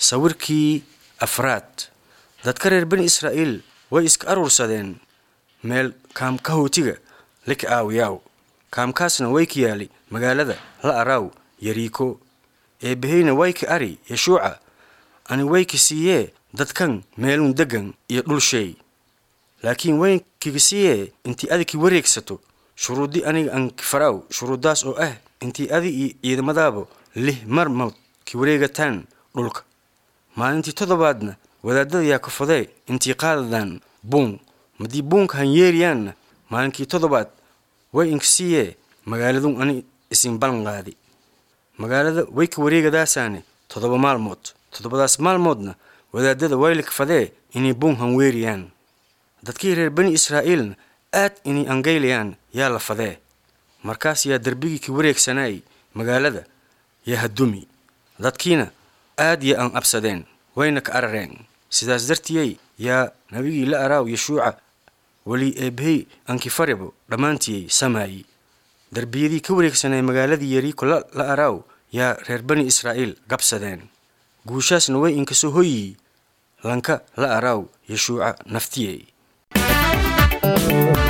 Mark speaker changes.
Speaker 1: sawirkii afraad dadka reer bani Israa'iil way iska arursadeen meel kaamka hootiga lika aawiyaw kaamkaasna way ka yaali magaalada la araaw Yeriko bahayna way ka ari Yeshuuca ani way ka siiyee dadkan meelun degan iyo dhul shay laakiin way ka siiyee intii adiki wareegsato shuruudi aniga aan faraaw shuruudaas oo intii adi ciidamadaabo lih marmad ki wareegataan dhulka maalintii todobaadna wadaadada yaa ka faday intii qaadadan buun madii buunka han yeeriyaan maalinkii todobaad way inkasiiyee magaaladun ani isin balan qaadi magaalada way ka wareegadaasane todobadaas maalmoodna wadaadada way la kafadee inay buun han weeriyaan dadkii reer bani Israa'iilna aad inay angayliyaan yaa la fadee markaas yaa darbigii ki wareegsanay magaalada yaa hadumi dadkiina aad yaa an absadeen wayna ka arareen sidaas dartiyay yaa nabigii la araaw Yeshuuca wali bahay anki faribo dhamaantiyay samaayi darbiyadii ka wareegsanay magaaladii Yeriko la araaw yaa reer bani Israa'iil qabsadeen guushaasna way inka soo hoyi lanka la araaw Yeshuuca naftiyay